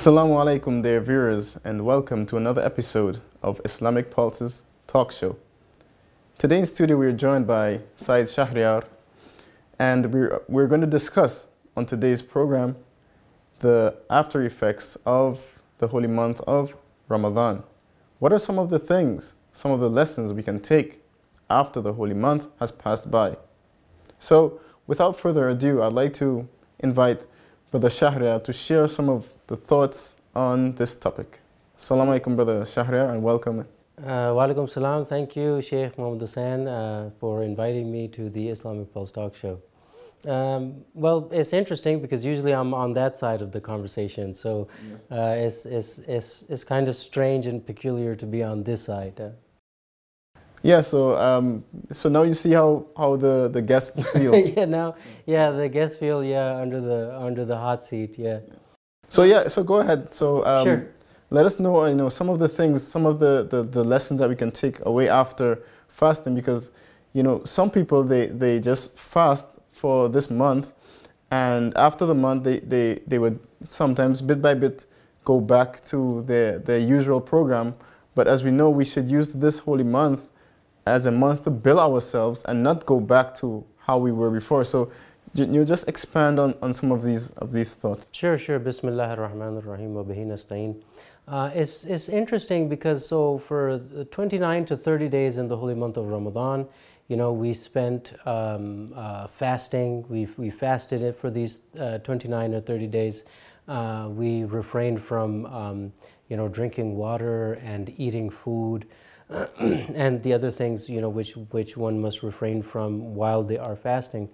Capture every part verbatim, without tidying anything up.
Assalamu alaikum, dear viewers, and welcome to another episode of Islamic Pulses Talk Show. Today in studio we are joined by Saeed Shahriar, and we're, we're going to discuss on today's program the after effects of the holy month of Ramadan. What are some of the things, some of the lessons we can take after the holy month has passed by? So, without further ado, I'd like to invite Brother Shahriar to share some of the thoughts on this topic. Assalamu alaikum, Brother Shahriar, and welcome. Uh, wa alaikum salam. Thank you, Sheikh Mohammed Hussain, uh, for inviting me to the Islamic Pulse Talk Show. Um, well, it's interesting because usually I'm on that side of the conversation, so uh, it's, it's, it's, it's kind of strange and peculiar to be on this side. Uh, Yeah, so um, so now you see how, how the, the guests feel. yeah, now, yeah, the guests feel yeah under the under the hot seat. Yeah. So yeah, so go ahead. So um, Sure. let us know, you know, some of the things, some of the, the, the lessons that we can take away after fasting, because you know some people they, they just fast for this month, and after the month they, they, they would sometimes bit by bit go back to their their usual program. But as we know, we should use this holy month as a month to build ourselves and not go back to how we were before. So you just expand on, on some of these of these thoughts. Sure, sure. Bismillah ar-Rahman ar-Rahim wa bihi nasta'in. Uh, it's, it's interesting because so for twenty-nine to thirty days in the holy month of Ramadan, you know, we spent um, uh, fasting. We we fasted it for these uh, twenty-nine or thirty days. Uh, we refrained from um, you know drinking water and eating food. And the other things, you know, which which one must refrain from while they are fasting.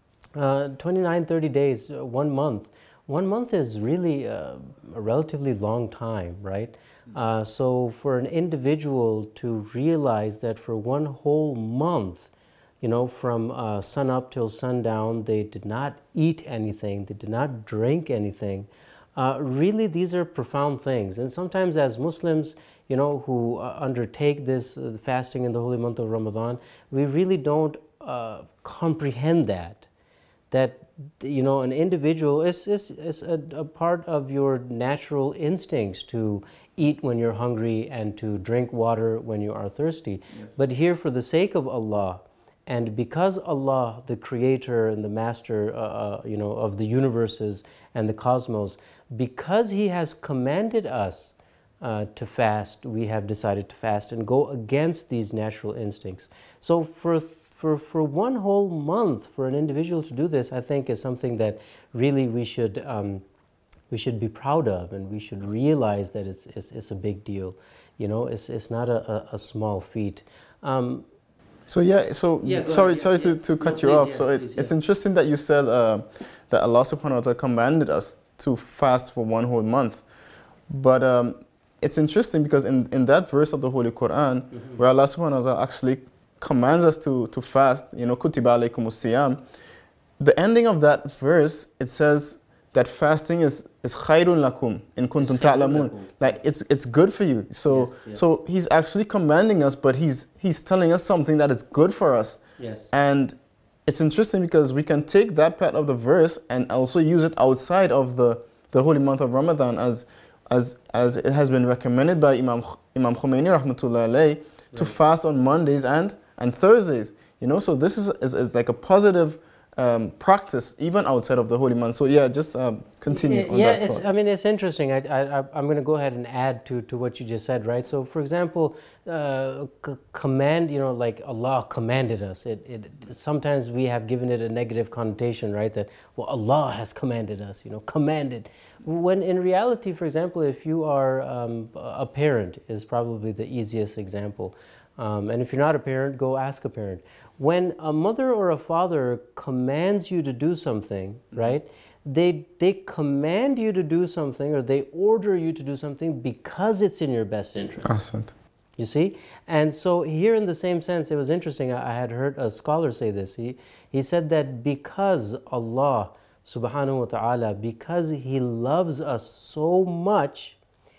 Uh, twenty-nine, thirty days, uh, one month. One month is really uh, a relatively long time, right? Uh, so for an individual to realize that for one whole month, you know, from uh, sun up till sundown, they did not eat anything, they did not drink anything. Uh, really, these are profound things. And sometimes as Muslims, you know, who uh, undertake this uh, fasting in the holy month of Ramadan, we really don't uh, comprehend that. That, you know, an individual is, is, is a, a part of your natural instincts to eat when you're hungry and to drink water when you are thirsty. Yes. But here, for the sake of Allah, and because Allah, the creator and the master, uh, uh, you know, of the universes and the cosmos, because He has commanded us uh, to fast, we have decided to fast and go against these natural instincts. So for, for, for one whole month, for an individual to do this, I think is something that really we should, um, we should be proud of, and we should realize that it's, it's, it's a big deal. You know, it's, it's not a, a, a small feat. Um, So yeah, so yeah, sorry, ahead, sorry yeah, to, to yeah. cut No, you please, off. yeah, so it's please, it's yeah. interesting that you said uh, that Allah Subhanahu wa Taala commanded us to fast for one whole month, but um, it's interesting because in, in that verse of the Holy Quran, mm-hmm. where Allah Subhanahu wa Taala actually commands us to to fast, you know, kutiba alaykumus siyam, the ending of that verse, it says that fasting is is khayrun lakum in kuntum ta'lamun. Like it's it's good for you. So yes, yes. so He's actually commanding us, but he's he's telling us something that is good for us. Yes. And it's interesting because we can take that part of the verse and also use it outside of the, the holy month of Ramadan, as as as it has been recommended by Imam Imam Khomeini rahmatullah alayhi, right, to fast on Mondays and and Thursdays. You know, so this is is, is like a positive Um, practice even outside of the holy month. So yeah, just um, continue yeah, on yeah, that it's, thought. I mean, it's interesting. I, I, I'm going to go ahead and add to, to what you just said, right? So for example, uh, c- command, you know, like Allah commanded us. It, it, sometimes we have given it a negative connotation, right? That, well, Allah has commanded us, you know, commanded. When in reality, for example, if you are um, a parent is probably the easiest example. Um, and if you're not a parent, go ask a parent. When a mother or a father commands you to do something, mm-hmm. right, they, they command you to do something, or they order you to do something because it's in your best interest. Awesome. You see? And so here in the same sense, it was interesting, I, I had heard a scholar say this. He, he said that because Allah subhanahu wa ta'ala, because He loves us so much,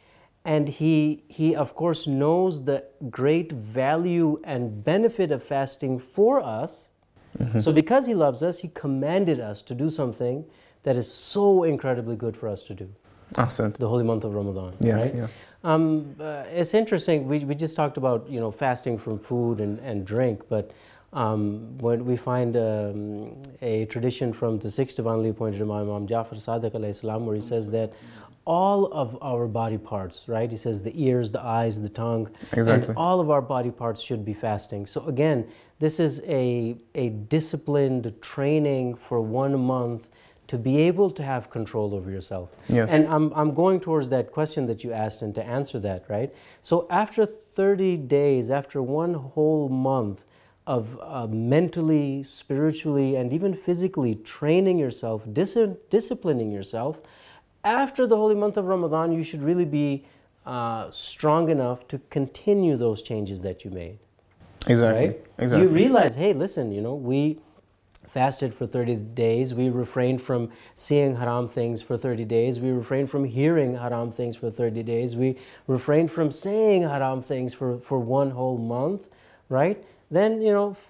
and he, he, of course, knows the great value and benefit of fasting for us. Mm-hmm. So because He loves us, He commanded us to do something that is so incredibly good for us to do. Ahsant. the holy month of Ramadan, Yeah, right? yeah. Um, uh, it's interesting. We, we just talked about, you know, fasting from food and, and drink, but um, when we find um, a tradition from the sixth divinely appointed Imam, Imam Jafar Sadiq alayhi salam, where he says that all of our body parts, right? He says the ears, the eyes, the tongue, Exactly. and all of our body parts should be fasting. So again, this is a, a disciplined training for one month to be able to have control over yourself. Yes. And I'm, I'm going towards that question that you asked and to answer that, right? So after thirty days, after one whole month of uh, mentally, spiritually, and even physically training yourself, dis- disciplining yourself, after the holy month of Ramadan, you should really be uh, strong enough to continue those changes that you made. Exactly. Right? Exactly. You realize, hey, listen, you know, we fasted for thirty days, we refrained from seeing haram things for thirty days, we refrained from hearing haram things for thirty days, we refrained from saying haram things for, for one whole month, right? Then, you know,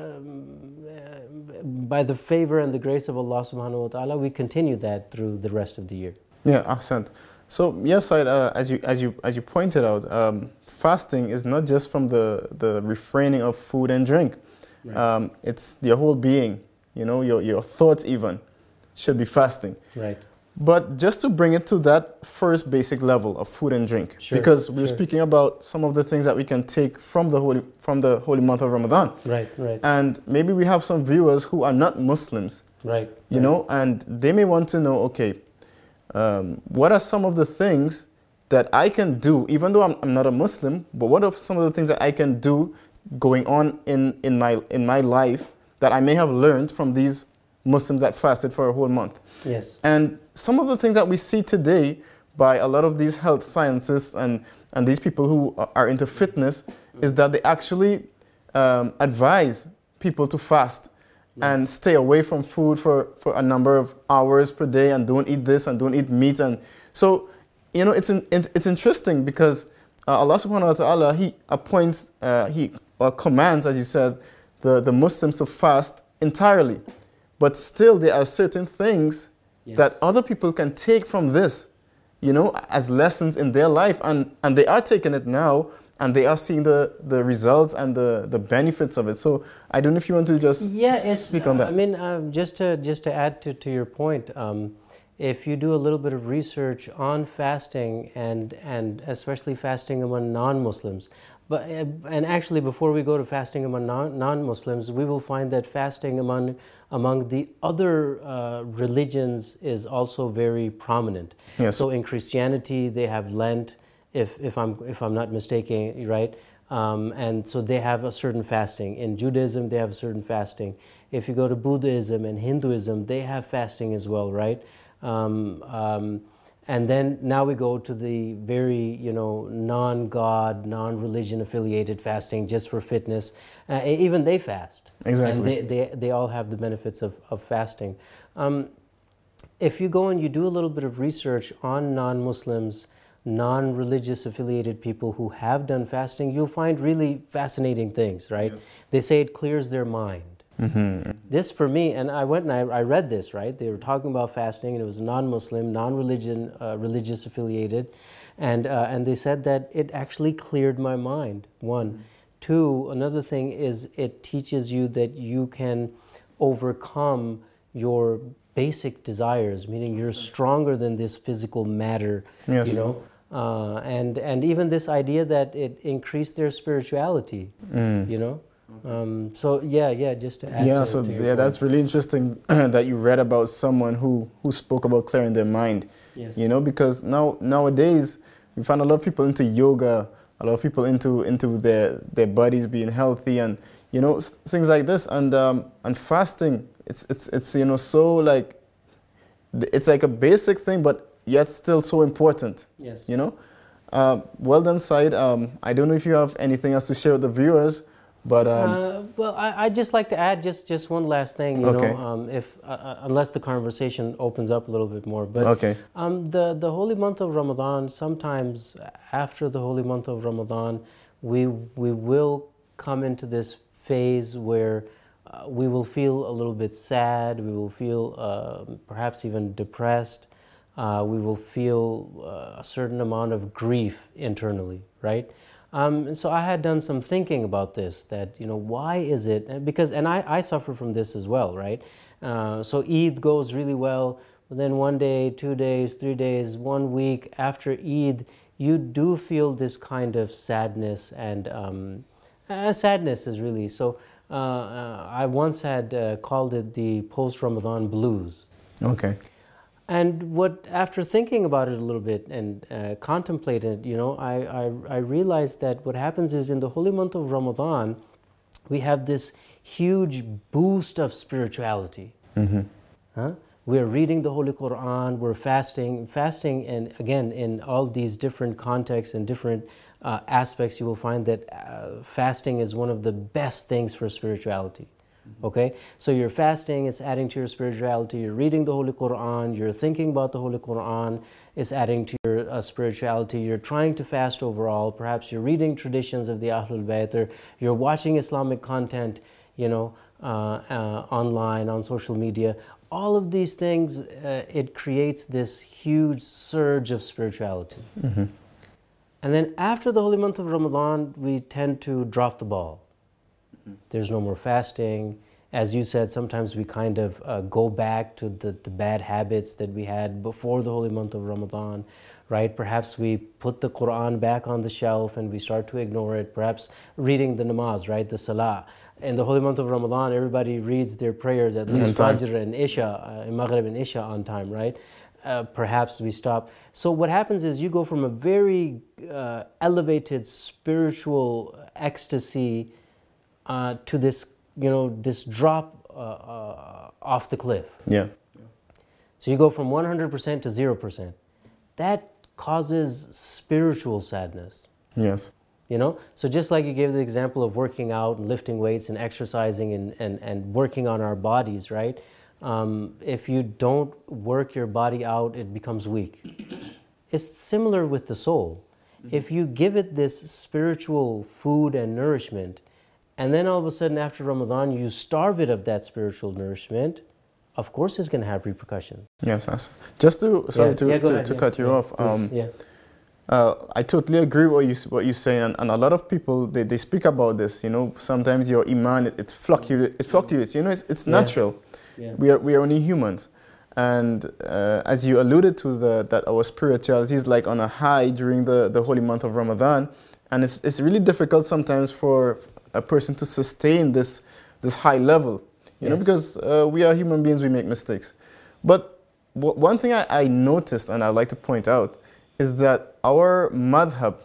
uh, by the favor and the grace of Allah subhanahu wa ta'ala, we continue that through the rest of the year. Yeah, ahsant. So yes, I, uh, as you as you as you pointed out, um, fasting is not just from the the refraining of food and drink. Right. Um, it's your whole being. You know, your your thoughts even should be fasting. Right. But just to bring it to that first basic level of food and drink, Sure, because we were sure. speaking about some of the things that we can take from the holy from the holy month of Ramadan, Right, right, and maybe we have some viewers who are not Muslims, right. you right. know, and they may want to know, okay, um, what are some of the things that I can do, even though I'm, I'm not a Muslim, but what are some of the things that I can do going on in, in my in my life that I may have learned from these Muslims that fasted for a whole month? Yes. And some of the things that we see today by a lot of these health scientists and, and these people who are into fitness is that they actually um, advise people to fast and stay away from food for, for a number of hours per day and don't eat this and don't eat meat. And so, you know, it's in, it's interesting because uh, Allah subhanahu wa ta'ala, He appoints, uh, He uh, commands, as you said, the, the Muslims to fast entirely. But still there are certain things Yes. that other people can take from this, you know, as lessons in their life. And, and they are taking it now and they are seeing the, the results and the, the benefits of it. So I don't know if you want to just yeah, it's, speak on that. I mean, uh, just to just to add to, to your point, um, if you do a little bit of research on fasting and and especially fasting among non-Muslims, but uh, and actually before we go to fasting among non, non-Muslims, we will find that fasting among among the other uh, religions is also very prominent. Yes. So in Christianity, they have Lent, if if I'm if I'm not mistaken, right? Um, and so they have a certain fasting. In Judaism, they have a certain fasting. If you go to Buddhism and Hinduism, they have fasting as well, right? Um, um, and then now we go to the very, you know, non-God, non-religion affiliated fasting just for fitness. Uh, even they fast. Exactly. And they, they, they all have the benefits of, of fasting. Um, if you go and you do a little bit of research on non-Muslims, non-religious affiliated people who have done fasting, you'll find really fascinating things, right? Yes. They say it clears their mind. Mm-hmm. This for me, and I went and I, I read this, right? They were talking about fasting, and it was non-Muslim, non-religion, uh, religious affiliated, and uh, and they said that it actually cleared my mind. One, mm-hmm. Two, another thing is it teaches you that you can overcome your basic desires, meaning you're stronger than this physical matter. Yes. You know, uh, and and even this idea that it increased their spirituality. Mm. You know. Um, so yeah, yeah, just to add yeah, to, so to your yeah, point. that's really interesting that you read about someone who, who spoke about clearing their mind. Yes. You know, because now nowadays we find a lot of people into yoga, a lot of people into into their their bodies being healthy, and you know th- things like this, and um, and fasting. It's it's it's you know so like it's like a basic thing, but yet still so important. Yes. You know, uh, well done, Said. Um, I don't know if you have anything else to share with the viewers. But um, uh, well, I I just like to add just, just one last thing. You okay. know, um, if uh, unless the conversation opens up a little bit more, but okay. um, the the holy month of Ramadan. Sometimes after the holy month of Ramadan, we we will come into this phase where uh, we will feel a little bit sad. We will feel uh, perhaps even depressed. Uh, we will feel uh, a certain amount of grief internally, right? Um, and so I had done some thinking about this, that, you know, why is it, because, and I, I suffer from this as well, right? Uh, so Eid goes really well, but then one day, two days, three days, one week after Eid, you do feel this kind of sadness, and um, uh, sadness is really, so uh, uh, I once had uh, called it the post-Ramadan blues. Okay. And what, after thinking about it a little bit and uh, contemplating, you know, I, I, I realized that what happens is in the holy month of Ramadan, we have this huge boost of spirituality. Mm-hmm. Huh? We're reading the Holy Quran, we're fasting, fasting, and again, in all these different contexts and different uh, aspects, you will find that uh, fasting is one of the best things for spirituality. Okay, so you're fasting, it's adding to your spirituality, you're reading the Holy Quran, you're thinking about the Holy Quran, it's adding to your uh, spirituality, you're trying to fast overall, perhaps you're reading traditions of the Ahlul Bayt, or you're watching Islamic content, you know, uh, uh, online, on social media. All of these things, uh, it creates this huge surge of spirituality. Mm-hmm. And then after the holy month of Ramadan, we tend to drop the ball. There's no more fasting. As you said, sometimes we kind of uh, go back to the, the bad habits that we had before the holy month of Ramadan, right? Perhaps we put the Quran back on the shelf and we start to ignore it. Perhaps reading the namaz, right? The salah. In the holy month of Ramadan, everybody reads their prayers, at least Fajr and Isha, uh, Maghrib and Isha on time, right? Uh, perhaps we stop. So what happens is you go from a very uh, elevated spiritual ecstasy Uh, to this, you know, this drop uh, uh, off the cliff. Yeah. So you go from one hundred percent to zero percent. That causes spiritual sadness. Yes. You know, so just like you gave the example of working out and lifting weights and exercising and, and, and working on our bodies, right? Um, if you don't work your body out, it becomes weak. It's similar with the soul. Mm-hmm. If you give it this spiritual food and nourishment, and then all of a sudden after Ramadan you starve it of that spiritual nourishment, of course it's going to have repercussions. Yes, yes. Just to, sorry yeah. to, Yeah, to, ahead, to yeah. cut you yeah, off. Um, yeah. Uh, I totally agree with what you what you're saying, and, and a lot of people they, they speak about this. You know, sometimes your iman it, it fluctuates. It fluctuates. You know, it's it's natural. Yeah. Yeah. We are we are only humans, and uh, as you alluded to, the that our spirituality is like on a high during the, the holy month of Ramadan, and it's it's really difficult sometimes for a person to sustain this this high level. You yes. know, because uh, we are human beings, we make mistakes. But w- one thing I, I noticed, and I'd like to point out, is that our madhab,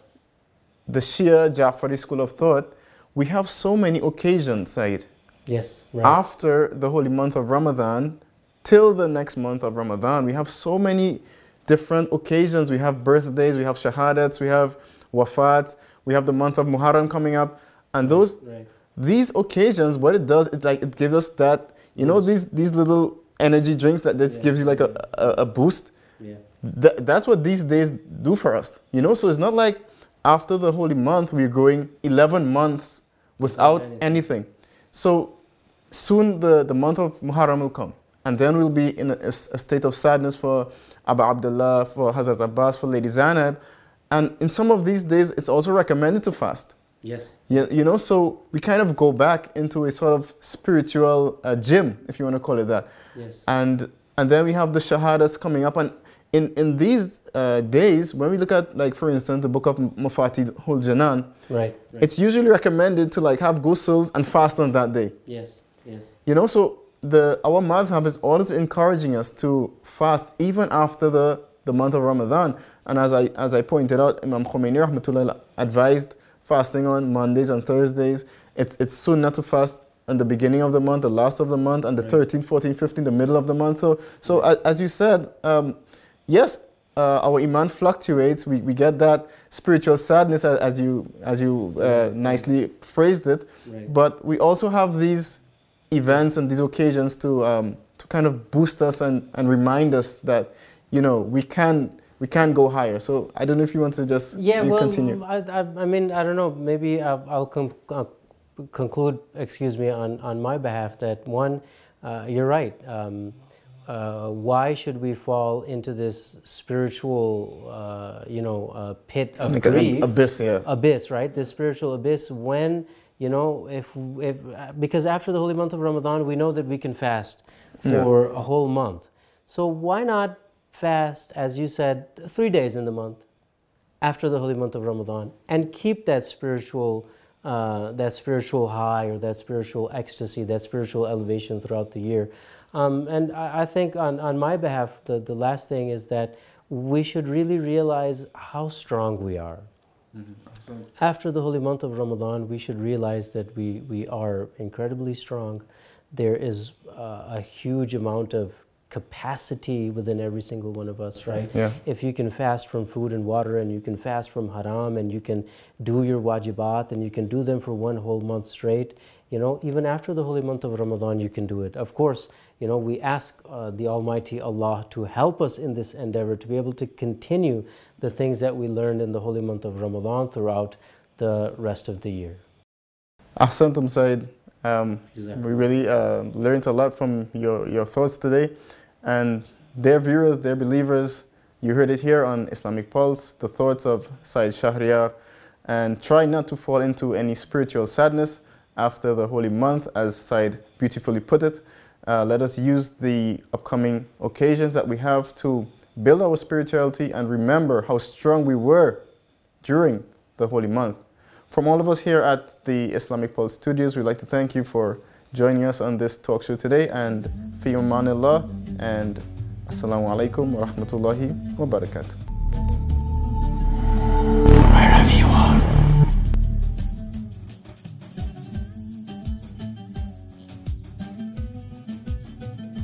the Shia Ja'fari school of thought, we have so many occasions, Said. Yes, right. After the holy month of Ramadan, till the next month of Ramadan, we have so many different occasions. We have birthdays, we have shahadats, we have wafats, we have the month of Muharram coming up. And those, right. these occasions, what it does, it like it gives us that, you know, these these little energy drinks that, that yeah. gives you like a, a, a boost. Yeah. Th- that's what these days do for us, you know. So it's not like after the holy month we're going eleven months without anything. anything. So soon the, the month of Muharram will come, and then we'll be in a, a state of sadness for Abu Abdullah, for Hazrat Abbas, for Lady Zainab. And in some of these days, it's also recommended to fast. Yes. Yeah, you know, so we kind of go back into a sort of spiritual uh, gym, if you want to call it that. Yes. And and then we have the shahadas coming up. And in, in these uh, days, when we look at, like, for instance, the book of Mafatihul Janan, right, right. it's usually recommended to, like, have ghusls and fast on that day. Yes, yes. You know, so the our madhab is always encouraging us to fast even after the, the month of Ramadan. And as I as I pointed out, Imam Khomeini rahmatullah advised fasting on Mondays and Thursdays. It's it's sunnah to fast in the beginning of the month, the last of the month, and the right. thirteenth, fourteenth, fifteenth, the middle of the month. So, so right. as you said, um, yes, uh, our iman fluctuates. We we get that spiritual sadness, as you as you uh, nicely phrased it. Right. But we also have these events and these occasions to um, to kind of boost us and, and remind us that, you know, we can. We can go higher. So I don't know if you want to just yeah, well, continue. I, I, I mean, I don't know. Maybe I'll, I'll com- uh, conclude, excuse me, on, on my behalf that one, uh, you're right. Um, uh, why should we fall into this spiritual, uh, you know, uh, pit of Like an grief? abyss, yeah. Abyss, right? This spiritual abyss when, you know, if, if because after the holy month of Ramadan, we know that we can fast for yeah. a whole month. So why not fast, as you said, three days in the month after the holy month of Ramadan and keep that spiritual uh, that spiritual high or that spiritual ecstasy, that spiritual elevation throughout the year. Um, and I, I think on, on my behalf, the, the last thing is that we should really realize how strong we are. Mm-hmm. After the holy month of Ramadan, we should realize that we, we are incredibly strong. There is uh, a huge amount of capacity within every single one of us, right? Yeah. If you can fast from food and water, and you can fast from haram, and you can do your wajibat, and you can do them for one whole month straight, you know, even after the holy month of Ramadan, you can do it. Of course, you know, we ask uh, the Almighty Allah to help us in this endeavor, to be able to continue the things that we learned in the holy month of Ramadan throughout the rest of the year. Ahsantum, Said. Um, we really uh, learned a lot from your, your thoughts today. And dear viewers, dear believers, you heard it here on Islamic Pulse, the thoughts of Said Shahriyar. And try not to fall into any spiritual sadness after the holy month, as Said beautifully put it. Uh, let us use the upcoming occasions that we have to build our spirituality and remember how strong we were during the holy month. From all of us here at the Islamic Pulse Studios, we'd like to thank you for joining us on this talk show today, and fi amanillah, and assalamu alaikum wa rahmatullahi wa barakatuh. Wherever you are.